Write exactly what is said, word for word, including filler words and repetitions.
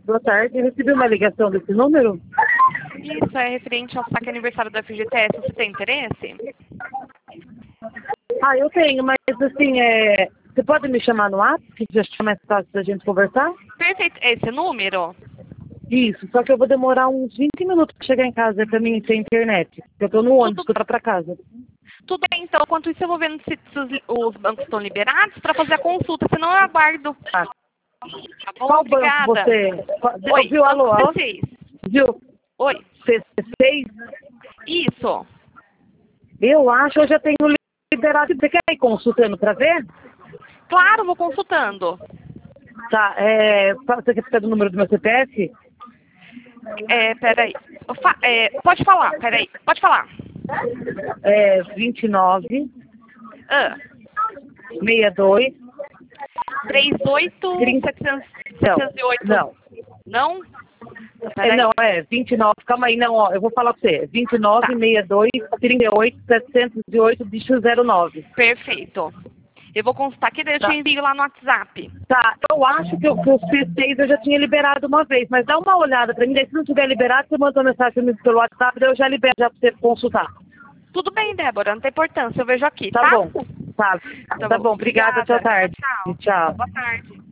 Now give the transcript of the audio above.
Boa tarde, eu recebi uma ligação desse número? Isso, é referente ao saque aniversário da F G T S. Você tem interesse? Ah, eu tenho, mas assim, é... você pode me chamar no WhatsApp, que já fica mais fácil da gente conversar? Perfeito. Esse número? Isso, só que eu vou demorar uns vinte minutos para chegar em casa, pra mim ter internet. Eu tô no ônibus, Tudo, tô para casa. tudo bem, então. Enquanto isso, eu vou vendo se, se os, os bancos estão liberados para fazer a consulta, senão eu aguardo. Tá. Tá bom? Qual banco Obrigada. você... Qual... Oi, Viu, alô, Banco alô? C seis. Viu? Oi. C seis? Isso. Eu acho que eu já tenho liberado. Você quer ir consultando para ver? Claro, vou consultando. Tá, é... Você quer ficar do número do meu C P F? É, peraí. Fa é, pode falar, peraí. Pode falar. É vinte e nove, Ah, sessenta e dois, trinta e oito, trinta... setecentos Não, e oito. não. Não? É, Peraí. não, é vinte e nove, calma aí, não, ó, eu vou falar pra você. vinte e nove, Tá. sessenta e dois, trinta e oito, setecentos e oito, bicho zero nove. Perfeito. Eu vou consultar aqui, daí eu te Tá. envio lá no WhatsApp. Tá, eu acho que, eu, que os C seis eu já tinha liberado uma vez, mas dá uma olhada pra mim, daí se não tiver liberado, você manda uma mensagem pra mim pelo WhatsApp, daí eu já libero já pra você consultar. Tudo bem, Débora, não tem importância, eu vejo aqui, Tá tá? bom, tá, tá, bom, obrigada, Obrigada. tchau, tarde. Tchau, tchau. Tchau. Boa tarde.